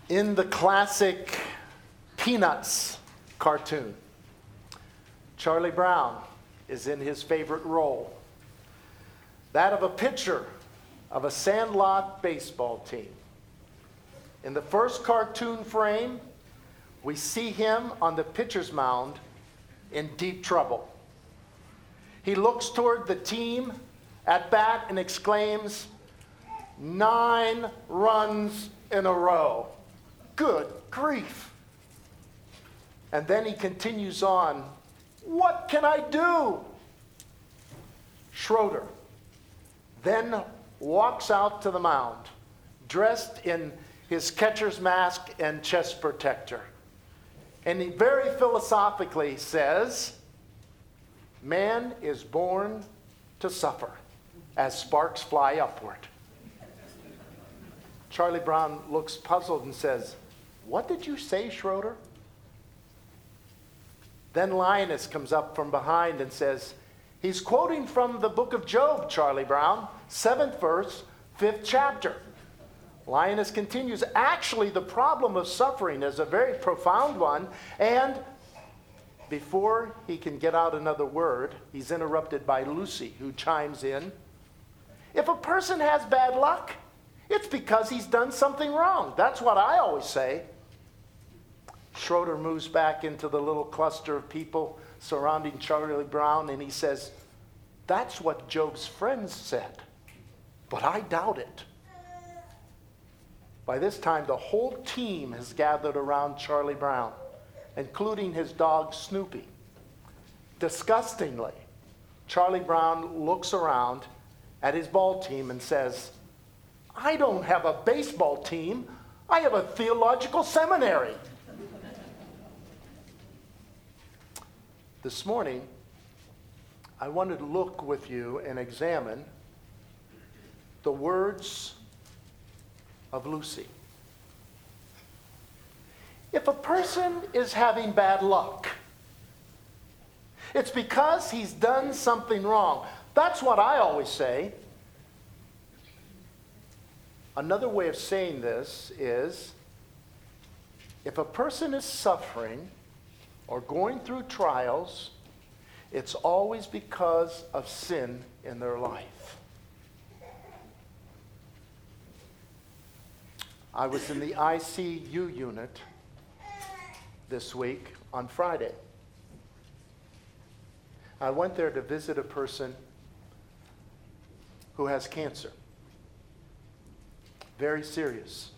In the classic Peanuts cartoon, Charlie Brown is in his favorite role, that of a pitcher of a Sandlot baseball team. In the first cartoon frame, we see him on the pitcher's mound in deep trouble. He looks toward the team at bat and exclaims, 9 runs in a row. Good grief. And then he continues on, what can I do? Schroeder then walks out to the mound, dressed in his catcher's mask and chest protector. And he very philosophically says, man is born to suffer as sparks fly upward. Charlie Brown looks puzzled and says, what did you say, Schroeder? Then Linus comes up from behind and says, he's quoting from the book of Job, Charlie Brown, 7th verse, 5th chapter. Linus continues, actually the problem of suffering is a very profound one, and before he can get out another word, he's interrupted by Lucy, who chimes in, if a person has bad luck, it's because he's done something wrong. That's what I always say. Schroeder moves back into the little cluster of people surrounding Charlie Brown, and he says, that's what Job's friends said, but I doubt it. By this time, the whole team has gathered around Charlie Brown, including his dog Snoopy. Disgustingly, Charlie Brown looks around at his ball team and says, I don't have a baseball team, I have a theological seminary. This morning, I wanted to look with you and examine the words of Lucy. If a person is having bad luck, it's because he's done something wrong. That's what I always say. Another way of saying this is, if a person is suffering or going through trials, it's always because of sin in their life. I was in the ICU unit this week on Friday. I went there to visit a person who has cancer. Very serious.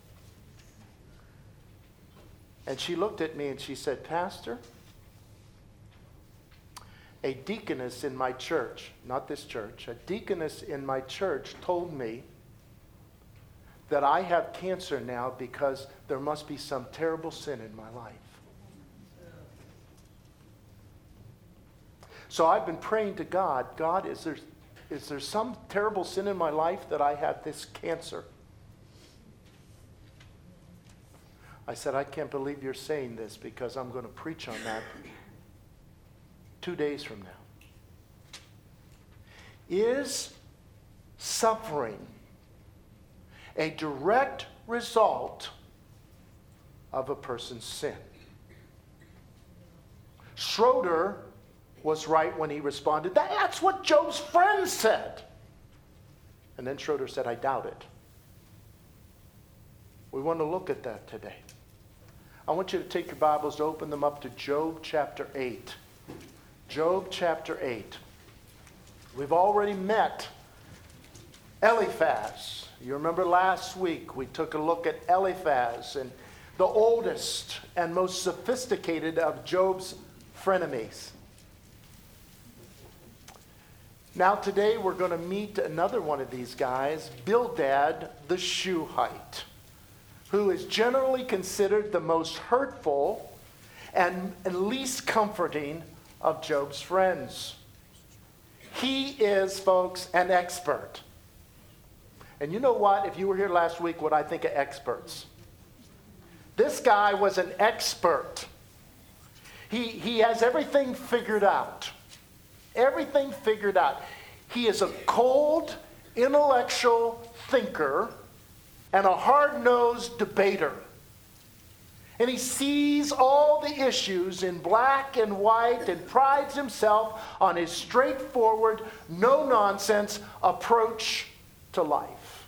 And she looked at me and she said, Pastor, a deaconess in my church, not this church, a deaconess in my church told me that I have cancer now because there must be some terrible sin in my life. So I've been praying to God, God, is there some terrible sin in my life that I have this cancer? I said, I can't believe you're saying this because I'm going to preach on that 2 days from now. Is suffering a direct result of a person's sin? Schroeder was right when he responded, that's what Job's friends said. And then Schroeder said, I doubt it. We want to look at that today. I want you to take your Bibles, open them up to Job chapter 8. Job chapter 8. We've already met Eliphaz. You remember last week we took a look at Eliphaz, and the oldest and most sophisticated of Job's frenemies. Now today we're going to meet another one of these guys, Bildad the Shuhite, who is generally considered the most hurtful and least comforting of Job's friends. He is, folks, an expert. And you know what? If you were here last week, what I think of experts. This guy was an expert. He has everything figured out. Everything figured out. He is a cold, intellectual thinker and a hard-nosed debater. And he sees all the issues in black and white and prides himself on his straightforward, no-nonsense approach to life.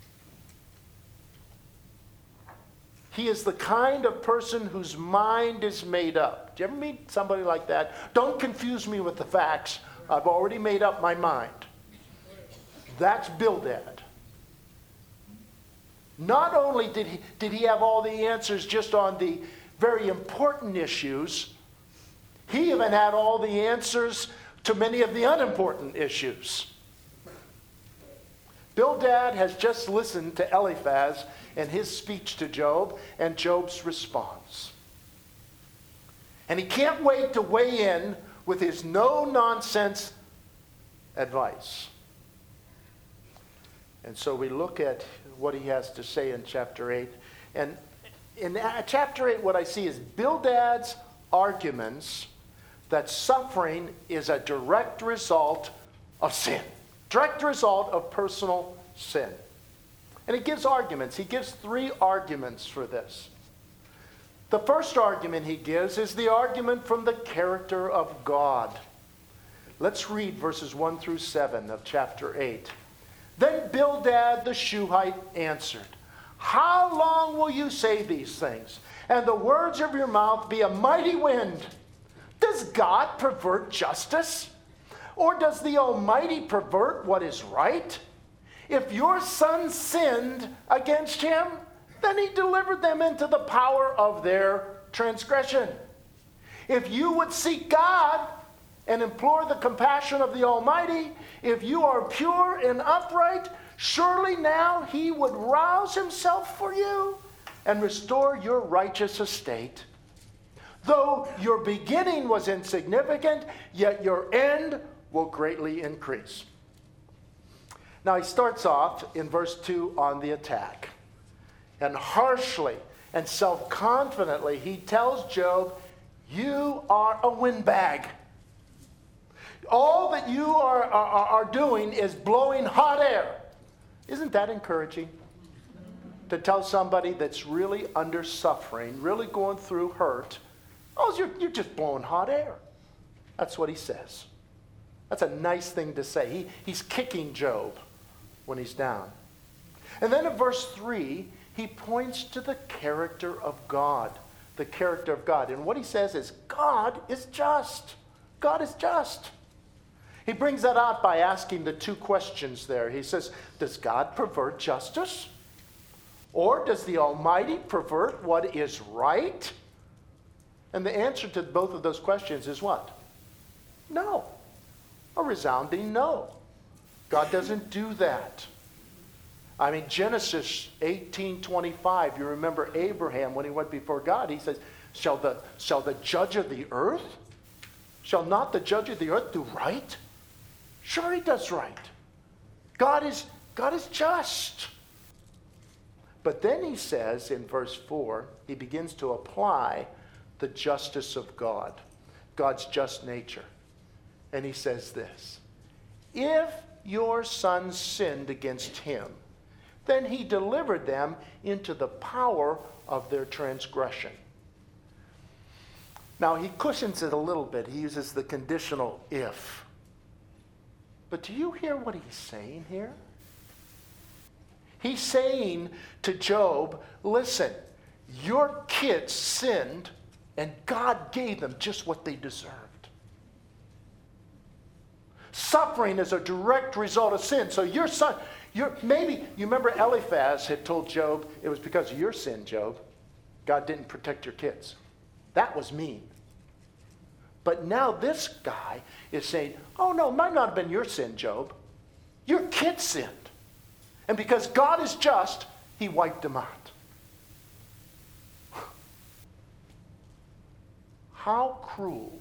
He is the kind of person whose mind is made up. Do you ever meet somebody like that? Don't confuse me with the facts. I've already made up my mind. That's Bildad. Not only did he have all the answers just on the very important issues, he even had all the answers to many of the unimportant issues. Bildad has just listened to Eliphaz and his speech to Job and Job's response. And he can't wait to weigh in with his no-nonsense advice. And so we look at what he has to say in chapter 8. And in chapter 8, what I see is Bildad's arguments that suffering is a direct result of sin. Direct result of personal sin. And he gives arguments. He gives 3 arguments for this. The first argument he gives is the argument from the character of God. Let's read verses 1 through 7 of chapter 8. Then Bildad the Shuhite answered, "How long will you say these things, and the words of your mouth be a mighty wind? Does God pervert justice? Or does the Almighty pervert what is right? If your sons sinned against him, then he delivered them into the power of their transgression. If you would seek God and implore the compassion of the Almighty, if you are pure and upright, surely now he would rouse himself for you and restore your righteous estate. Though your beginning was insignificant, yet your end will greatly increase." Now he starts off in verse 2 on the attack. And harshly and self-confidently he tells Job, "You are a windbag. All that you are doing is blowing hot air." Isn't that encouraging? To tell somebody that's really under suffering, really going through hurt, "Oh, you're just blowing hot air." That's what he says. That's a nice thing to say. He's kicking Job when he's down. And then in verse 3, he points to the character of God. The character of God. And what he says is, God is just. God is just. He brings that out by asking the 2 questions there. He says, does God pervert justice? Or does the Almighty pervert what is right? And the answer to both of those questions is what? No. A resounding no. God doesn't do that. I mean, Genesis 18:25, you remember Abraham when he went before God, he says, shall the judge of the earth? Shall not the judge of the earth do right? Sure he does right. God is just. But then he says in verse 4, he begins to apply the justice of God, God's just nature. And he says this, if your sons sinned against him, then he delivered them into the power of their transgression. Now he cushions it a little bit. He uses the conditional if. But do you hear what he's saying here? He's saying to Job, listen, your kids sinned and God gave them just what they deserved. Suffering is a direct result of sin. So your son, maybe, you remember Eliphaz had told Job, it was because of your sin, Job. God didn't protect your kids. That was mean. But now this guy is saying, oh no, it might not have been your sin, Job. Your kids sinned. And because God is just, he wiped them out. How cruel.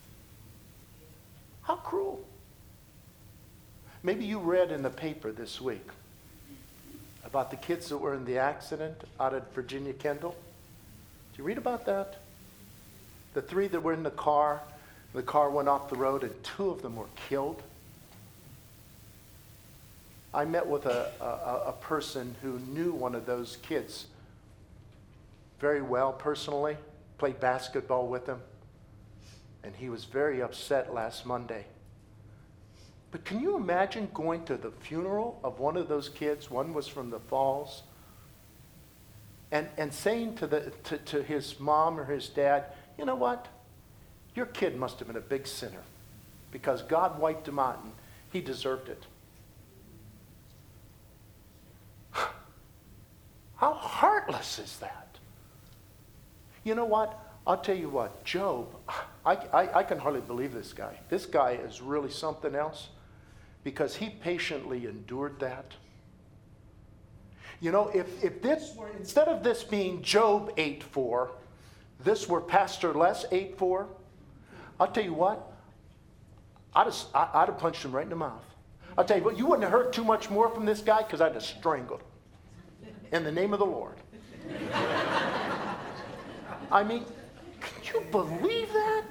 How cruel. Maybe you read in the paper this week about the kids that were in the accident out at Virginia Kendall. Did you read about that? The 3 that were in the car went off the road and 2 of them were killed. I met with a person who knew one of those kids very well personally, played basketball with him, and he was very upset last Monday. But can you imagine going to the funeral of one of those kids? One was from the Falls. And saying to his mom or his dad, you know what? Your kid must have been a big sinner because God wiped him out and he deserved it. How heartless is that? You know what? I'll tell you what, Job, I can hardly believe this guy. This guy is really something else because he patiently endured that. You know, if this were, instead of this being Job 8:4, this were Pastor Les 8:4, I'll tell you what, I'd have punched him right in the mouth. I'll tell you what, you wouldn't have heard too much more from this guy because I'd have strangled him in the name of the Lord. I mean, can you believe that?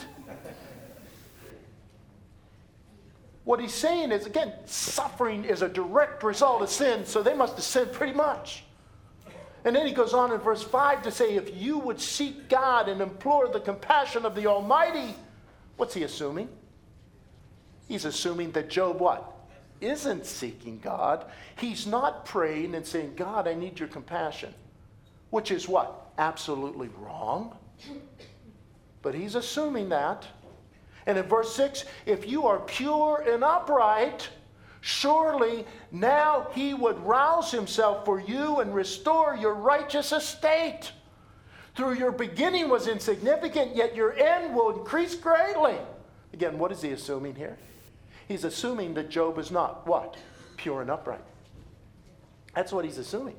What he's saying is, again, suffering is a direct result of sin, so they must have sinned pretty much. And then he goes on in verse 5 to say, if you would seek God and implore the compassion of the Almighty, what's he assuming? He's assuming that Job what? Isn't seeking God. He's not praying and saying, God, I need your compassion. Which is what? Absolutely wrong. But he's assuming that. And in verse 6, if you are pure and upright, surely now he would rouse himself for you and restore your righteous estate. Through your beginning was insignificant, yet your end will increase greatly. Again, what is he assuming here? He's assuming that Job is not what? Pure and upright. That's what he's assuming.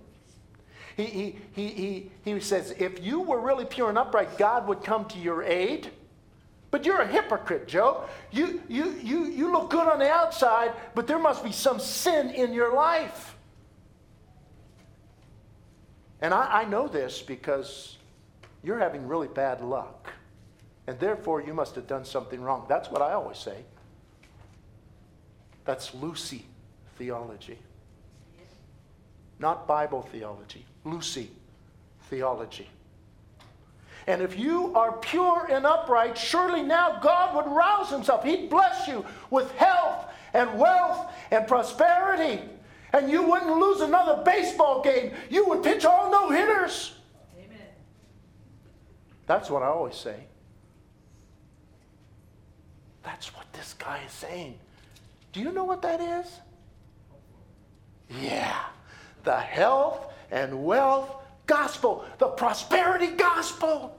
He says, if you were really pure and upright, God would come to your aid. But you're a hypocrite, Job. You look good on the outside, but there must be some sin in your life. And I know this because you're having really bad luck. And therefore, you must have done something wrong. That's what I always say. That's Lucy theology. Not Bible theology. Lucy theology. And if you are pure and upright, surely now God would rouse himself. He'd bless you with health and wealth and prosperity. And you wouldn't lose another baseball game. You would pitch all no-hitters. Amen. That's what I always say. That's what this guy is saying. Do you know what that is? Yeah. The health and wealth gospel, the prosperity gospel.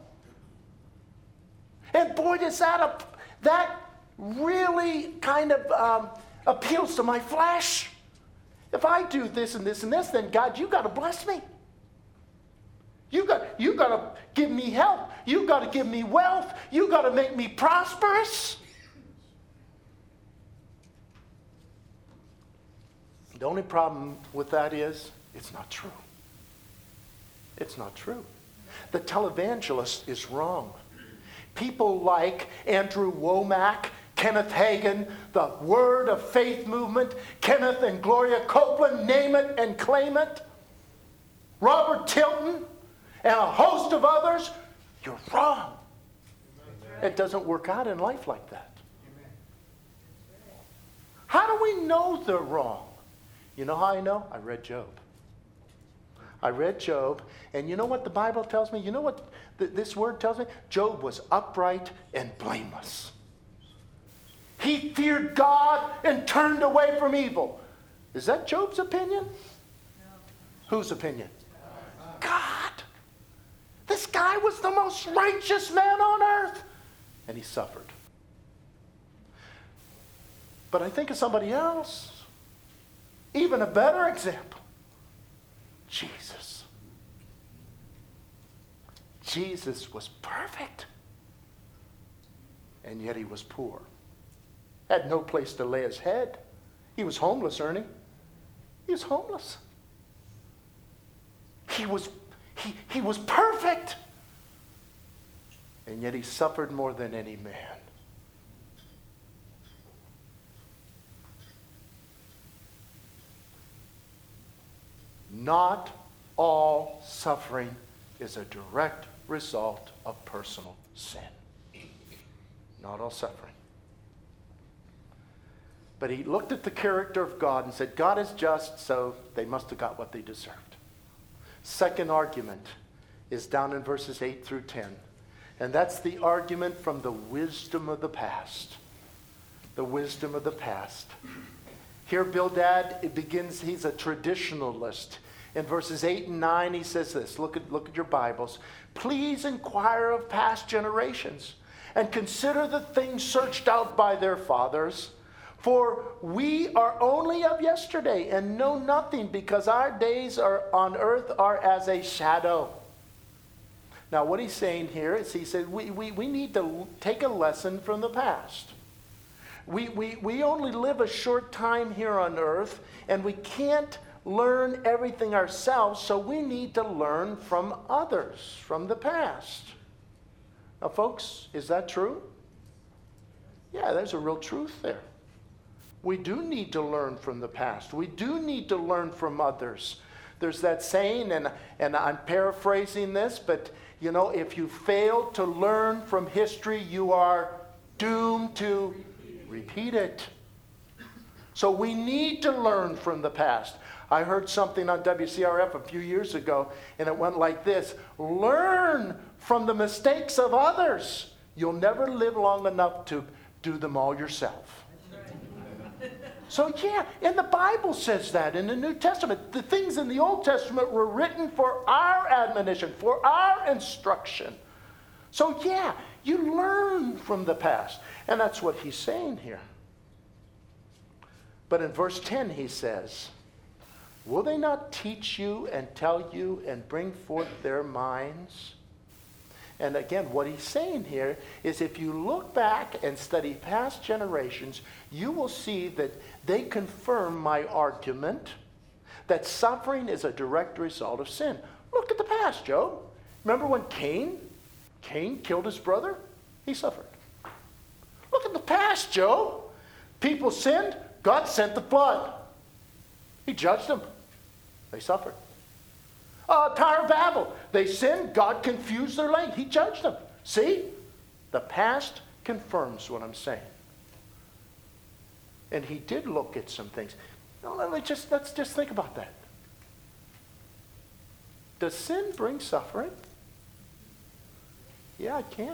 And boy, that really kind of appeals to my flesh. If I do this and this and this, then God, you got to bless me. You got to give me health. You got to give me wealth. You got to make me prosperous. The only problem with that is it's not true. It's not true. The televangelist is wrong. People like Andrew Womack, Kenneth Hagin, the Word of Faith movement, Kenneth and Gloria Copeland, name it and claim it, Robert Tilton, and a host of others, you're wrong. It doesn't work out in life like that. How do we know they're wrong? You know how I know? I read Job. And you know what the Bible tells me? You know what this word tells me? Job was upright and blameless. He feared God and turned away from evil. Is that Job's opinion? No. Whose opinion? God. This guy was the most righteous man on earth. And he suffered. But I think of somebody else. Even a better example. Jesus. Jesus was perfect. And yet he was poor. Had no place to lay his head. He was homeless, Ernie. He was homeless. He was perfect. And yet he suffered more than any man. Not all suffering is a direct result of personal sin. Not all suffering. But he looked at the character of God and said, God is just, so they must have got what they deserved. Second argument is down in verses 8 through 10. And that's the argument from the wisdom of the past. The wisdom of the past. Here Bildad, it begins, he's a traditionalist. In verses 8 and 9, he says this. Look at your Bibles. Please inquire of past generations and consider the things searched out by their fathers. For we are only of yesterday and know nothing, because our days on earth are as a shadow. Now what he's saying here is he said we need to take a lesson from the past. We only live a short time here on earth, and we can't learn everything ourselves, so we need to learn from others, from the past. Now folks, is that true? Yeah, there's a real truth there. We do need to learn from the past. We do need to learn from others. There's that saying, and I'm paraphrasing this, but you know, if you fail to learn from history, you are doomed to repeat it. So we need to learn from the past. I heard something on WCRF a few years ago, and it went like this: learn from the mistakes of others. You'll never live long enough to do them all yourself. So yeah, and the Bible says that in the New Testament. The things in the Old Testament were written for our admonition, for our instruction. So yeah, you learn from the past. And that's what he's saying here. But in verse 10 he says, will they not teach you and tell you and bring forth their minds? And again, what he's saying here is if you look back and study past generations, you will see that they confirm my argument that suffering is a direct result of sin. Look at the past, Job. Remember when Cain killed his brother? He suffered. Look at the past, Job. People sinned. God sent the flood. He judged them. They suffered. Tower of Babel. They sinned. God confused their language. He judged them. See? The past confirms what I'm saying. And he did look at some things. Now, let's just think about that. Does sin bring suffering? Yeah, it can.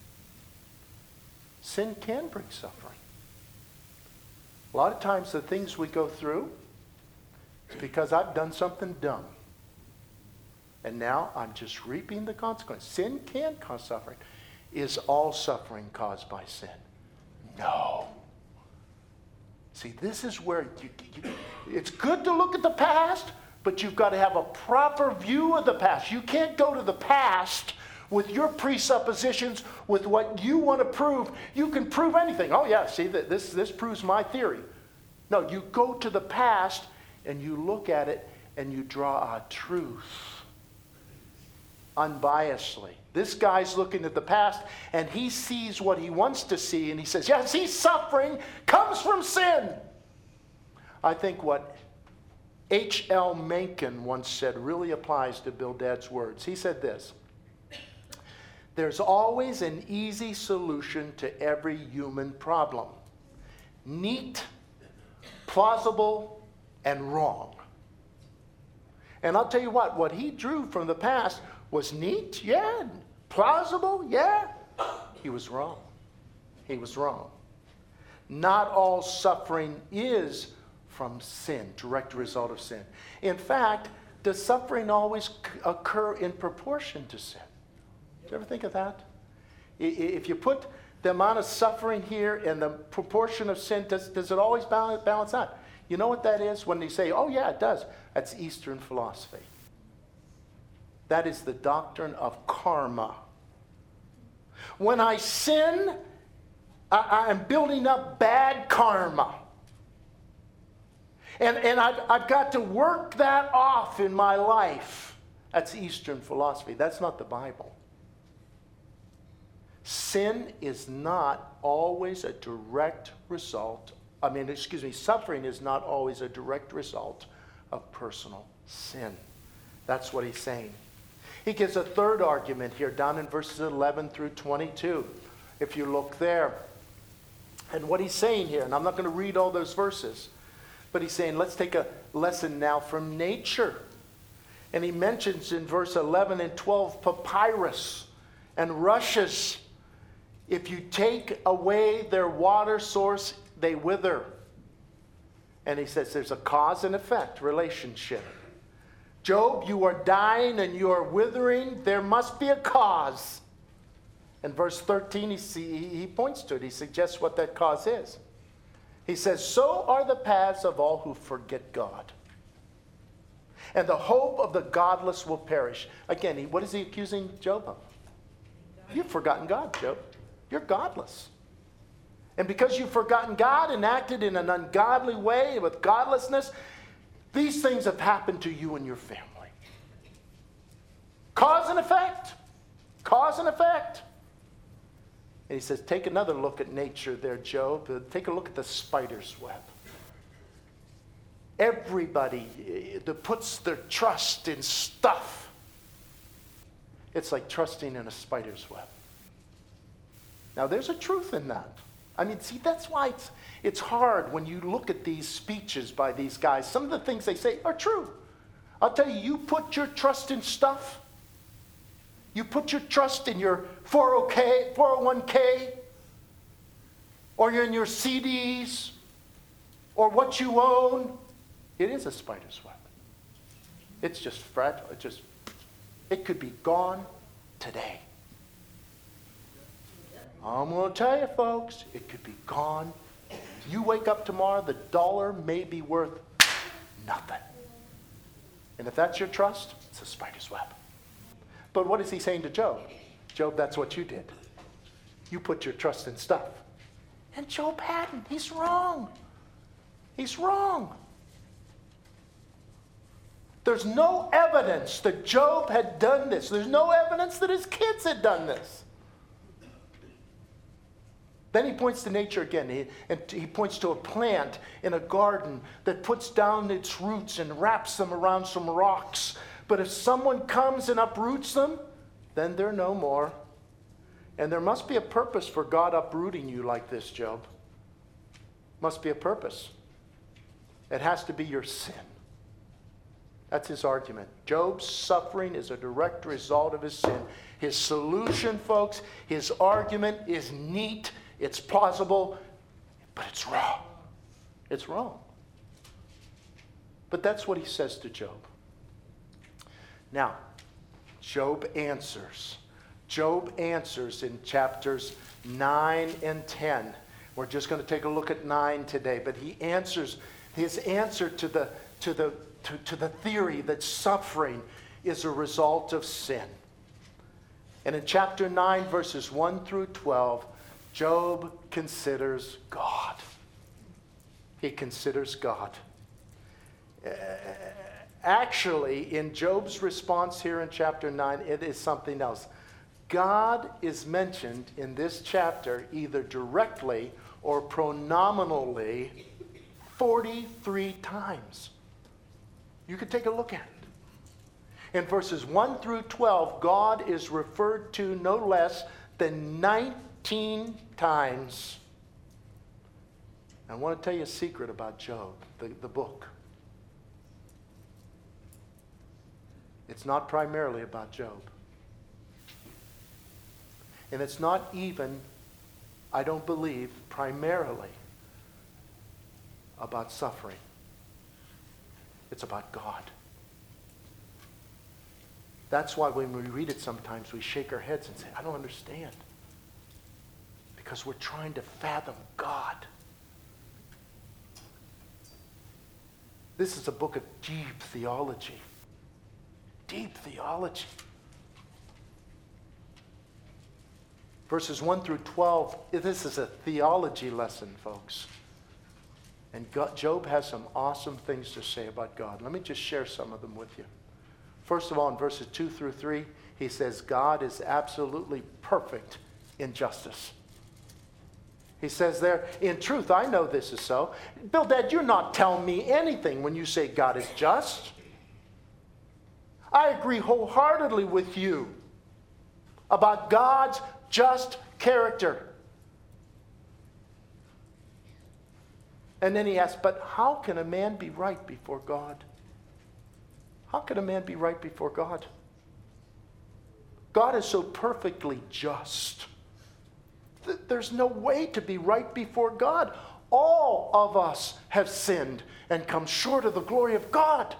Sin can bring suffering. A lot of times the things we go through is because I've done something dumb. And now I'm just reaping the consequence. Sin can cause suffering. Is all suffering caused by sin? No. See, this is where it's good to look at the past, but you've got to have a proper view of the past. You can't go to the past with your presuppositions, with what you want to prove. You can prove anything. Oh yeah, see, this proves my theory. No, you go to the past and you look at it and you draw a truth. Unbiasedly. This guy's looking at the past and he sees what he wants to see, and he says, yes, he's suffering comes from sin. I think what H.L. Mencken once said really applies to Bildad's words. He said this: there's always an easy solution to every human problem. Neat, plausible, and wrong. And I'll tell you what he drew from the past was neat, yeah. Plausible, yeah. He was wrong. He was wrong. Not all suffering is from sin, direct result of sin. In fact, does suffering always occur in proportion to sin? Did you ever think of that? If you put the amount of suffering here and the proportion of sin, does it always balance out? You know what that is? When they say, oh yeah, it does. That's Eastern philosophy. That is the doctrine of karma. When I sin, I'm building up bad karma. And I've got to work that off in my life. That's Eastern philosophy. That's not the Bible. Sin is not always a direct result. Suffering is not always a direct result of personal sin. That's what he's saying. He gives a third argument here down in verses 11 through 22, if you look there. And what he's saying here, and I'm not going to read all those verses, but he's saying, let's take a lesson now from nature. And he mentions in verse 11 and 12 papyrus and rushes. If you take away their water source, they wither. And he says there's a cause and effect relationship. Job, you are dying and you are withering. There must be a cause. In verse 13, he points to it. He suggests what that cause is. He says, so are the paths of all who forget God. And the hope of the godless will perish. Again, what is he accusing Job of? You've forgotten God, Job. You're godless. And because you've forgotten God and acted in an ungodly way with godlessness, these things have happened to you and your family. Cause and effect. Cause and effect. And he says, take another look at nature there, Job. Take a look at the spider's web. Everybody that puts their trust in stuff, it's like trusting in a spider's web. Now, there's a truth in that. I mean, see, that's why it's hard when you look at these speeches by these guys. Some of the things they say are true. I'll tell you, you put your trust in stuff. You put your trust in your 401k, or you're in your CDs, or what you own. It is a spider's web. It's just fragile. It could be gone today. I'm going to tell you, folks, it could be gone. You wake up tomorrow, the dollar may be worth nothing. And if that's your trust, it's a spider's web. But what is he saying to Job? Job, that's what you did. You put your trust in stuff. And Job hadn't. He's wrong. He's wrong. There's no evidence that Job had done this. There's no evidence that his kids had done this. Then he points to nature again. He points to a plant in a garden that puts down its roots and wraps them around some rocks. But if someone comes and uproots them, then they're no more. And there must be a purpose for God uprooting you like this, Job. Must be a purpose. It has to be your sin. That's his argument. Job's suffering is a direct result of his sin. His solution, folks, his argument is neat, it's plausible, but it's wrong. It's wrong. But that's what he says to Job. Now, Job answers. Job answers in chapters 9 and 10. We're just going to take a look at 9 today, but he answers. His answer to the theory that suffering is a result of sin. And in chapter 9, verses 1 through 12, Job considers God. He considers God. Actually, in Job's response here in chapter 9, it is something else. God is mentioned in this chapter either directly or pronominally 43 times. You could take a look at it. In verses 1 through 12, God is referred to no less than 19 times. I want to tell you a secret about Job, the book. It's not primarily about Job. And it's not even, I don't believe, primarily about suffering. It's about God. That's why when we read it sometimes we shake our heads and say, I don't understand. Because we're trying to fathom God. This is a book of deep theology. Deep theology. Verses 1 through 12, this is a theology lesson, folks. And Job has some awesome things to say about God. Let me just share some of them with you. First of all, in verses 2 through 3, he says God is absolutely perfect in justice. He says there, in truth, I know this is so. Bildad, you're not telling me anything when you say God is just. I agree wholeheartedly with you about God's just character. And then he asks, but how can a man be right before God? How can a man be right before God? God is so perfectly just. There's no way to be right before God. All of us have sinned and come short of the glory of God.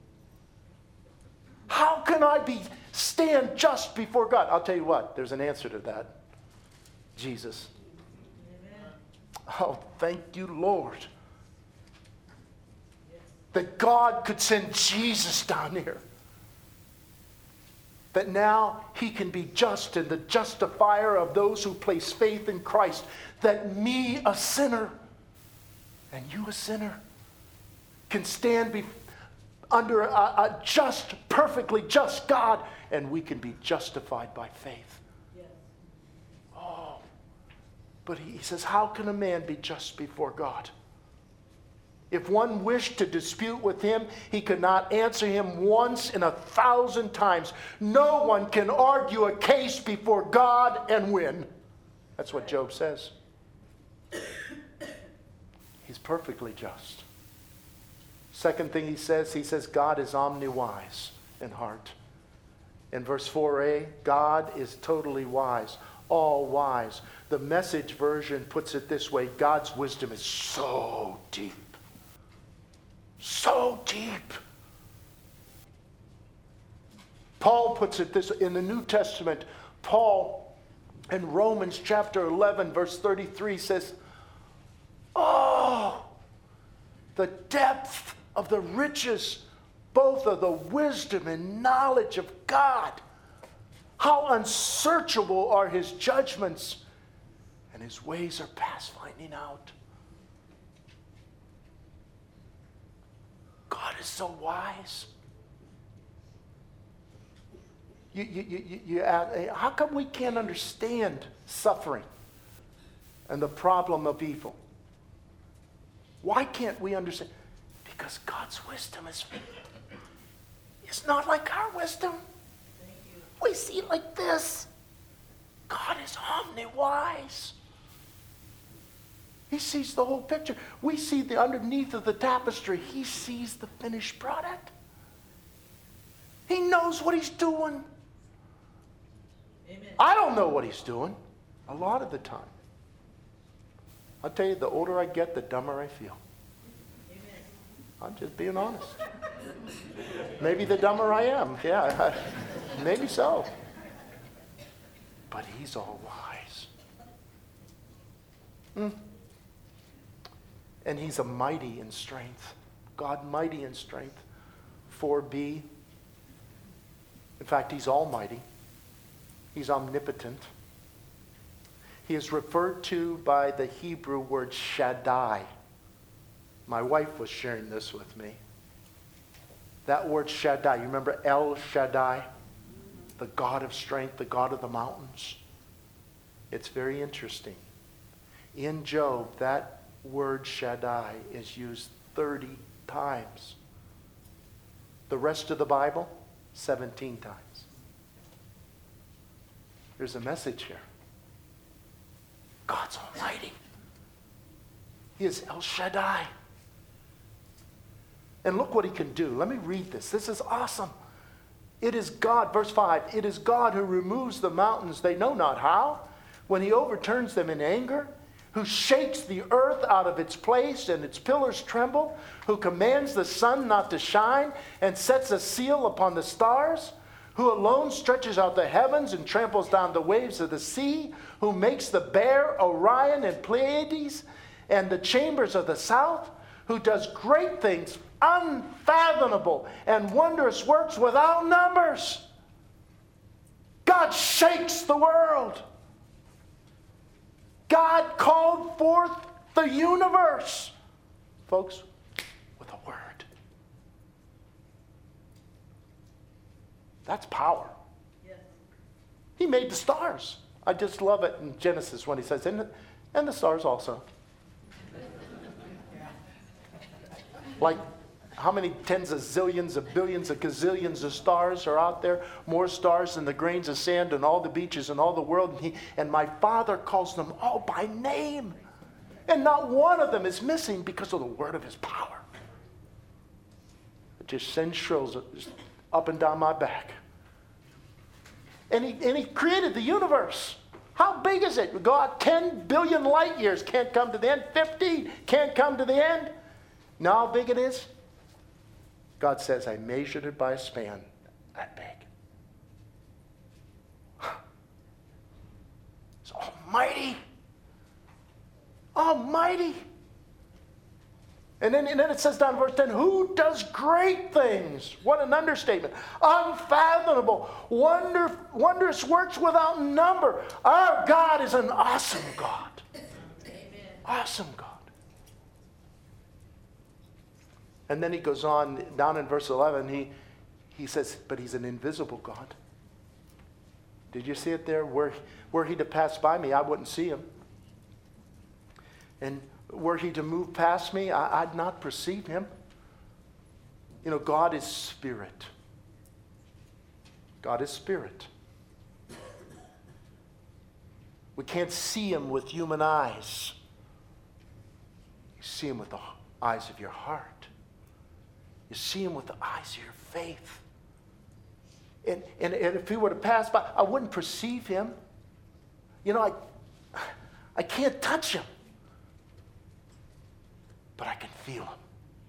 How can I stand just before God? I'll tell you what, there's an answer to that. Jesus. Amen. Oh, thank you, Lord. That God could send Jesus down here. That now he can be just and the justifier of those who place faith in Christ. That me, a sinner, and you, a sinner, can stand under a just, perfectly just God, and we can be justified by faith. Yes. Oh, but he says, how can a man be just before God? If one wished to dispute with him, he could not answer him once in 1,000 times. No one can argue a case before God and win. That's what Job says. He's perfectly just. Second thing he says God is omni-wise in heart. In verse 4a, God is totally wise, all wise. The Message version puts it this way: God's wisdom is so deep. So deep. Paul puts it this way in the New Testament. Paul in Romans chapter 11 verse 33 says, oh, the depth of the riches, both of the wisdom and knowledge of God. How unsearchable are his judgments, and his ways are past finding out. God is so wise. You ask, how come we can't understand suffering and the problem of evil? Why can't we understand? Because God's wisdom is not like our wisdom. We see it like this. God is omni-wise. He sees the whole picture. We see the underneath of the tapestry. He sees the finished product. He knows what he's doing. Amen. I don't know what he's doing a lot of the time. I'll tell you, the older I get, the dumber I feel. Amen. I'm just being honest. Maybe the dumber I am. Yeah, maybe so. But he's all wise. And he's a mighty in strength. God mighty in strength. 4b. In fact, he's almighty. He's omnipotent. He is referred to by the Hebrew word Shaddai. My wife was sharing this with me. That word Shaddai, you remember El Shaddai? The God of strength, the God of the mountains. It's very interesting. In Job, that word Shaddai is used 30 times. The rest of the Bible, 17 times. There's a message here. God's almighty. He is El Shaddai. And look what he can do. Let me read this. This is awesome. It is God, verse 5, it is God who removes the mountains, they know not how, when he overturns them in anger, who shakes the earth out of its place and its pillars tremble, who commands the sun not to shine and sets a seal upon the stars, who alone stretches out the heavens and tramples down the waves of the sea, who makes the Bear, Orion, and Pleiades, and the chambers of the south, who does great things, unfathomable, and wondrous works without numbers. God shakes the world. God called forth the universe, folks, with a word. That's power. Yes. He made the stars. I just love it in Genesis when he says, and the stars also. Like how many tens of zillions of billions of gazillions of stars are out there? More stars than the grains of sand on all the beaches in all the world. And my Father calls them all by name. And not one of them is missing because of the word of his power. It just sends shrills up and down my back. And he created the universe. How big is it? Go out 10 billion light years, can't come to the end. 50 can't come to the end. Know how big it is? God says, I measured it by a span that big. It's almighty. Almighty. And then it says down in verse 10, who does great things? What an understatement. Unfathomable. Wondrous works without number. Our God is an awesome God. Amen. Awesome God. And then he goes on, down in verse 11, he says, but he's an invisible God. Did you see it there? Were he to pass by me, I wouldn't see him. And were he to move past me, I'd not perceive him. You know, God is spirit. God is spirit. We can't see him with human eyes. You see him with the eyes of your heart. You see him with the eyes of your faith. And if he were to pass by, I wouldn't perceive him. You know, I can't touch him. But I can feel him.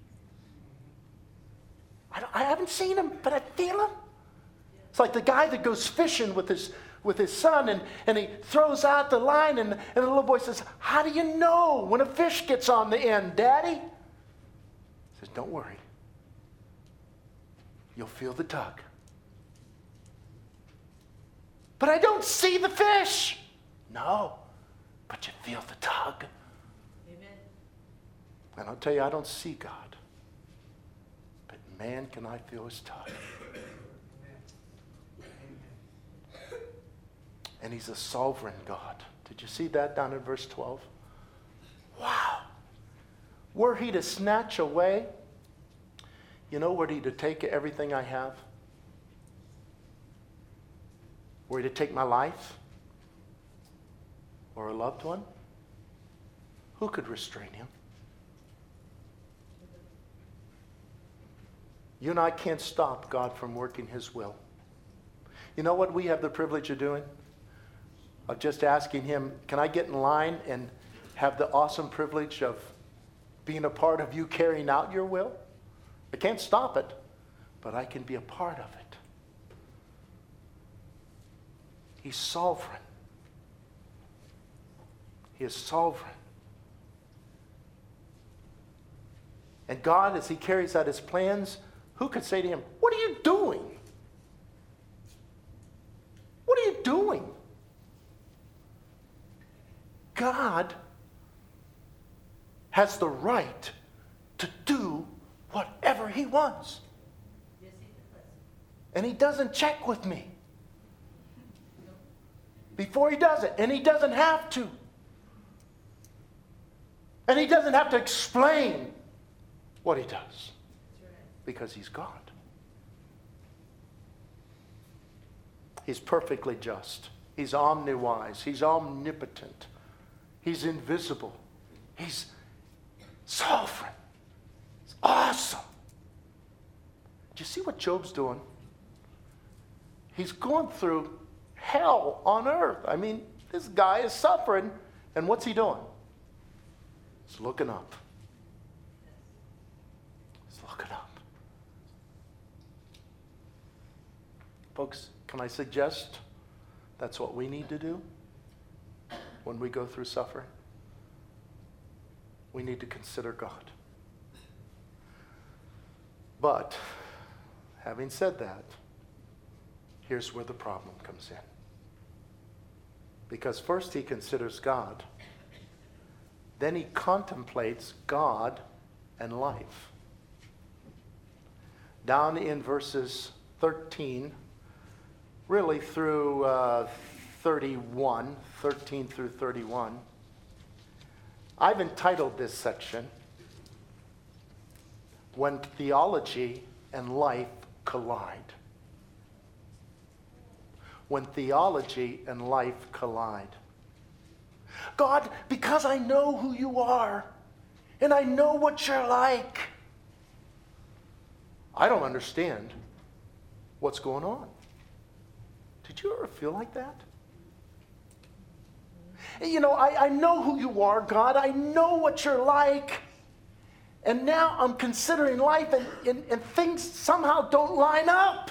I haven't seen him, but I feel him. It's like the guy that goes fishing with his son, and he throws out the line, and the little boy says, how do you know when a fish gets on the end, Daddy? He says, don't worry. You'll feel the tug. But I don't see the fish. No, but you feel the tug. And I'll tell you, I don't see God. But man, can I feel his touch. And he's a sovereign God. Did you see that down in verse 12? Wow. Were he to snatch away, you know, were he to take everything I have? Were he to take my life? Or a loved one? Who could restrain him? You and I can't stop God from working his will. You know what we have the privilege of doing? Of just asking him, can I get in line and have the awesome privilege of being a part of you carrying out your will? I can't stop it, but I can be a part of it. He's sovereign. He is sovereign. And God, as he carries out his plans, who could say to him, what are you doing? What are you doing? God has the right to do whatever he wants. Yes, he does. And he doesn't check with me before he does it. And he doesn't have to. And he doesn't have to explain what he does. Because he's God. He's perfectly just. He's omniwise. He's omnipotent. He's invisible. He's sovereign. It's awesome. Do you see what Job's doing? He's going through hell on earth. I mean, this guy is suffering. And what's he doing? He's looking up. He's looking up. Folks, can I suggest that's what we need to do when we go through suffering? We need to consider God. But, having said that, here's where the problem comes in. Because first he considers God, then he contemplates God and life. Down in verses 13, really through 13 through 31, I've entitled this section, when theology and life collide. When theology and life collide. God, because I know who you are, and I know what you're like, I don't understand what's going on. Did you ever feel like that? You know, I know who you are, God. I know what you're like. And now I'm considering life and things somehow don't line up.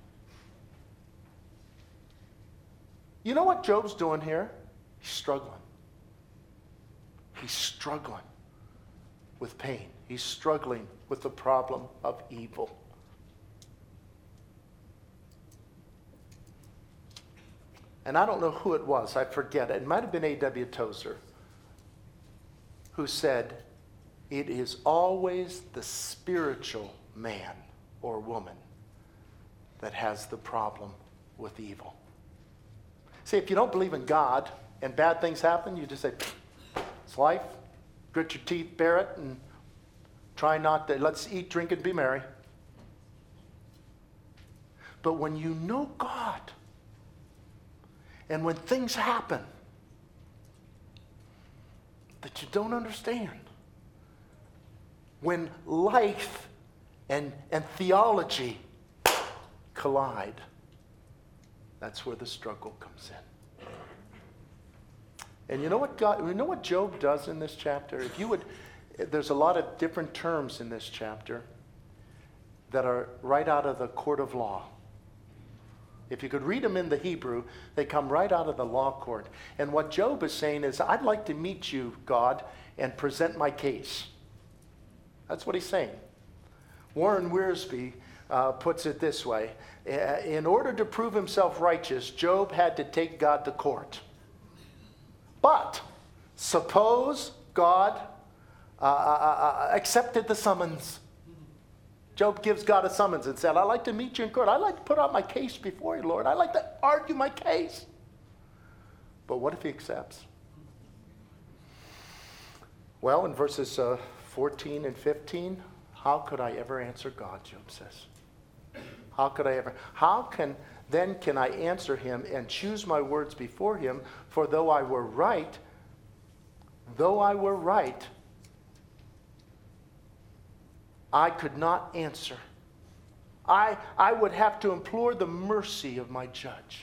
You know what Job's doing here? He's struggling. He's struggling with pain. He's struggling with the problem of evil. And I don't know who it was. I forget. It might have been A.W. Tozer who said, it is always the spiritual man or woman that has the problem with evil. See, if you don't believe in God and bad things happen, you just say, it's life. Grit your teeth, bear it, and try not to, let's eat, drink, and be merry. But when you know God, and when things happen that you don't understand, when life and theology collide, that's where the struggle comes in. And you know what Job does in this chapter? There's a lot of different terms in this chapter that are right out of the court of law. If you could read them in the Hebrew, they come right out of the law court. And what Job is saying is, I'd like to meet you, God, and present my case. That's what he's saying. Warren Wiersbe puts it this way. In order to prove himself righteous, Job had to take God to court. But suppose God accepted the summons. Job gives God a summons and said, I'd like to meet you in court. I'd like to put out my case before you, Lord. I'd like to argue my case. But what if he accepts? Well, in verses 14 and 15, how could I ever answer God, Job says. How can I answer him and choose my words before him? For though I were right, I could not answer. I would have to implore the mercy of my judge.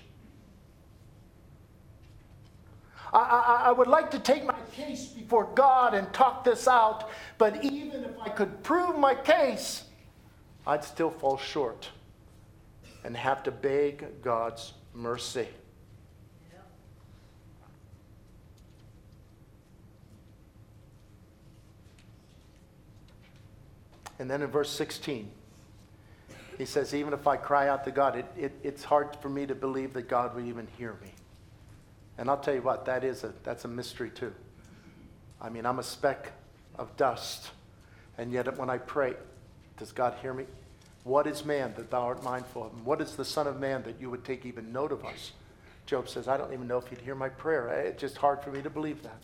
I would like to take my case before God and talk this out, but even if I could prove my case, I'd still fall short and have to beg God's mercy. And then in verse 16, he says, even if I cry out to God, it's hard for me to believe that God will even hear me. And I'll tell you what, that's a mystery too. I mean, I'm a speck of dust, and yet when I pray, does God hear me? What is man that thou art mindful of him? What is the Son of Man that you would take even note of us? Job says, I don't even know if he'd hear my prayer. It's just hard for me to believe that.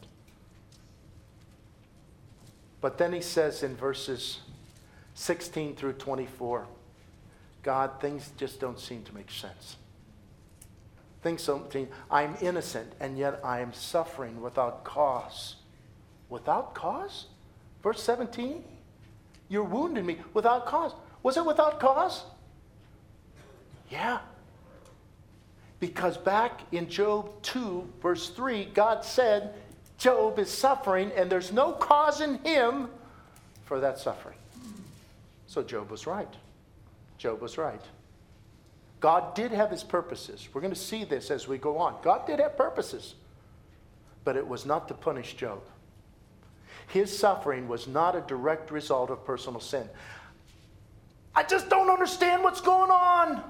But then he says in verses 16 through 24, God, things just don't seem to make sense. Things don't seem, I'm innocent, and yet I am suffering without cause. Without cause? Verse 17, you're wounding me without cause. Was it without cause? Yeah. Because back in Job 2, verse 3, God said, Job is suffering, and there's no cause in him for that suffering. So Job was right. Job was right. God did have his purposes. We're going to see this as we go on. God did have purposes, but it was not to punish Job. His suffering was not a direct result of personal sin. I just don't understand what's going on.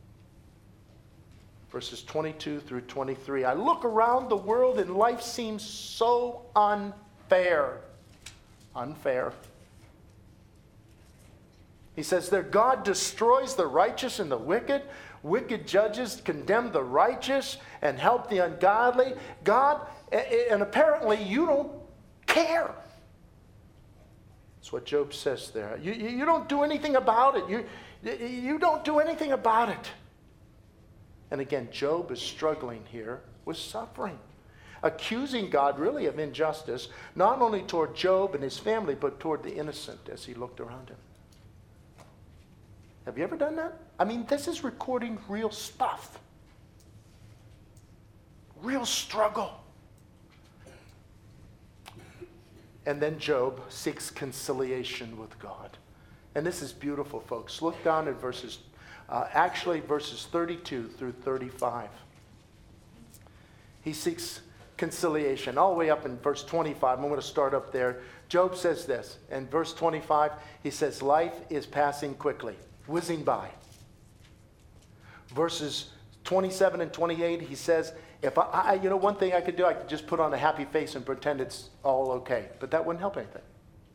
Verses 22 through 23. I look around the world and life seems so unfair. Unfair. He says there, God destroys the righteous and the wicked. Wicked judges condemn the righteous and help the ungodly. God, and apparently you don't care. That's what Job says there. You don't do anything about it. You don't do anything about it. And again, Job is struggling here with suffering, accusing God really of injustice, not only toward Job and his family, but toward the innocent as he looked around him. Have you ever done that? I mean, this is recording real stuff. Real struggle. And then Job seeks conciliation with God. And this is beautiful, folks. Look down at verses 32 through 35. He seeks conciliation. All the way up in verse 25, I'm going to start up there. Job says this. In verse 25, he says, life is passing quickly, whizzing by. Verses 27 and 28, he says, if one thing I could do, I could just put on a happy face and pretend it's all okay. But that wouldn't help anything.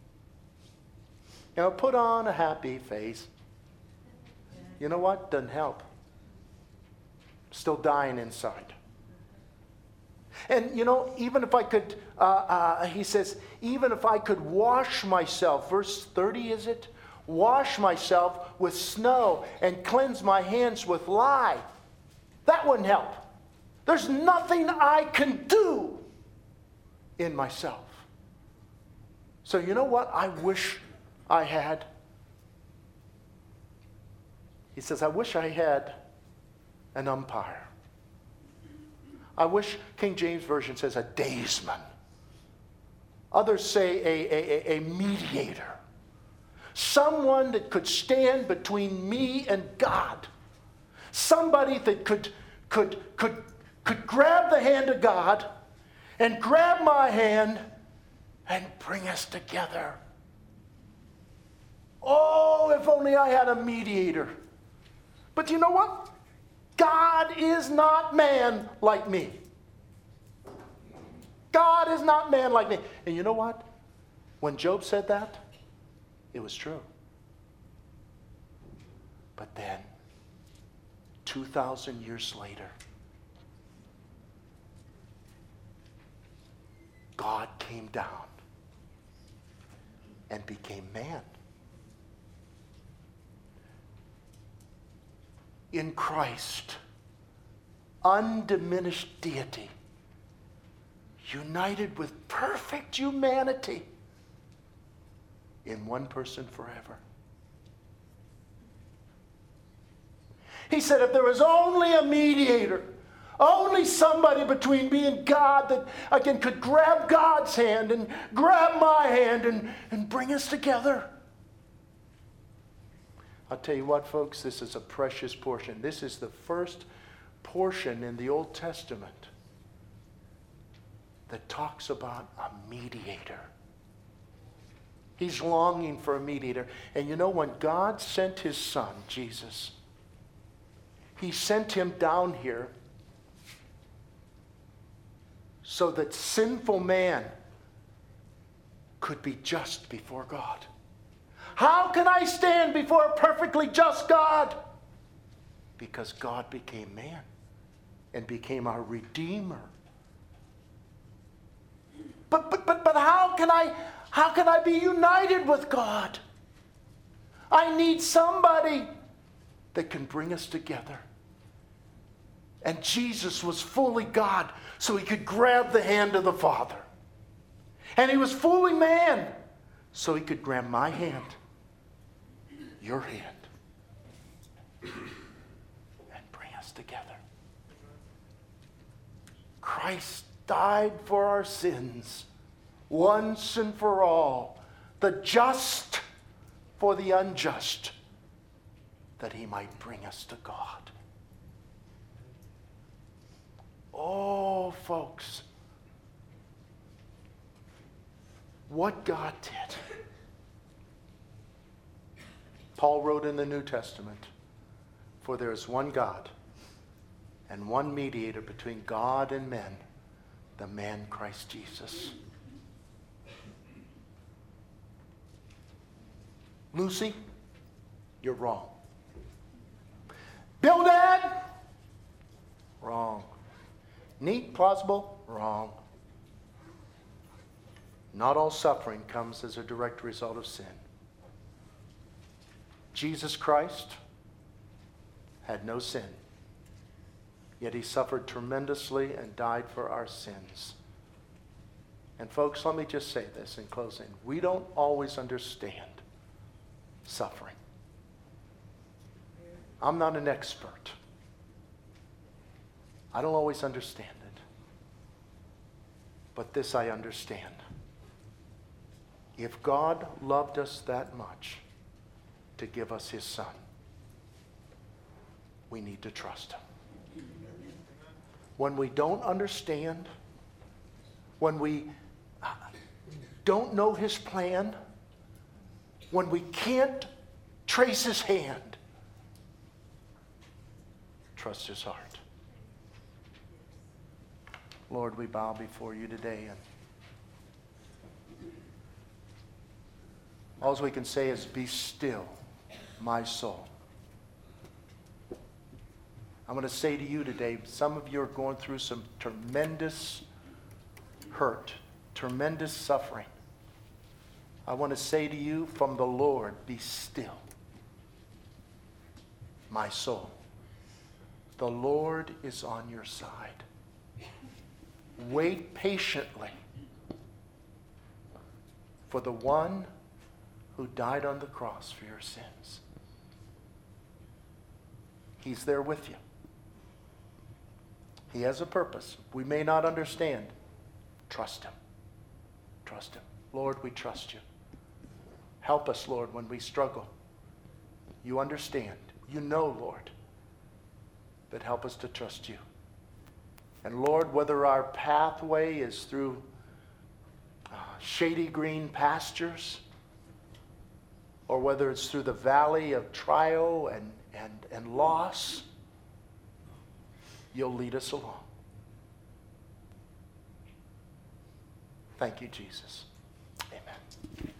Put on a happy face. You know what? Doesn't help. Still dying inside. And, even if I could, he says, even if I could wash myself, verse 30 is it? Wash myself with snow and cleanse my hands with lye. That wouldn't help. There's nothing I can do in myself. So you know what I wish I had? He says, I wish I had an umpire. I wish King James Version says a daysman. Others say a mediator. Someone that could stand between me and God. Somebody that could grab the hand of God and grab my hand and bring us together. Oh, if only I had a mediator. But you know what? God is not man like me. God is not man like me. And you know what? When Job said that, it was true. But then, 2,000 years later, God came down and became man. In Christ, undiminished deity, united with perfect humanity in one person forever. He said, if there was only a mediator, only somebody between me and God that I could grab God's hand and grab my hand and bring us together. I'll tell you what, folks, this is a precious portion. This is the first portion in the Old Testament that talks about a mediator. He's longing for a mediator. And you know, when God sent his son, Jesus, he sent him down here so that sinful man could be just before God. How can I stand before a perfectly just God? Because God became man and became our Redeemer. But how can I be united with God? I need somebody that can bring us together. And Jesus was fully God, so he could grab the hand of the Father. And he was fully man, so he could grab my hand, your hand, and bring us together. Christ died for our sins once and for all, the just for the unjust, that he might bring us to God. Oh, folks, what God did. Paul wrote in the New Testament, for there is one God and one mediator between God and men, the man Christ Jesus. Lucy, you're wrong. Bildad, wrong. Neat, plausible, wrong. Not all suffering comes as a direct result of sin. Jesus Christ had no sin, yet he suffered tremendously and died for our sins. And folks, let me just say this in closing. We don't always understand suffering. I'm not an expert. I don't always understand it. But this I understand. If God loved us that much to give us his Son, we need to trust him. When we don't understand, when we don't know his plan, when we can't trace his hand, trust his heart. Lord, we bow before you today, and all we can say is, be still, my soul. I'm going to say to you today, some of you are going through some tremendous hurt, tremendous suffering. I want to say to you from the Lord, be still, my soul. The Lord is on your side. Wait patiently for the one who died on the cross for your sins. He's there with you. He has a purpose. We may not understand. Trust him. Trust him. Lord, we trust you. Help us, Lord, when we struggle. You understand. You know, Lord. But help us to trust you. And Lord, whether our pathway is through shady green pastures, or whether it's through the valley of trial and loss, you'll lead us along. Thank you, Jesus. Amen.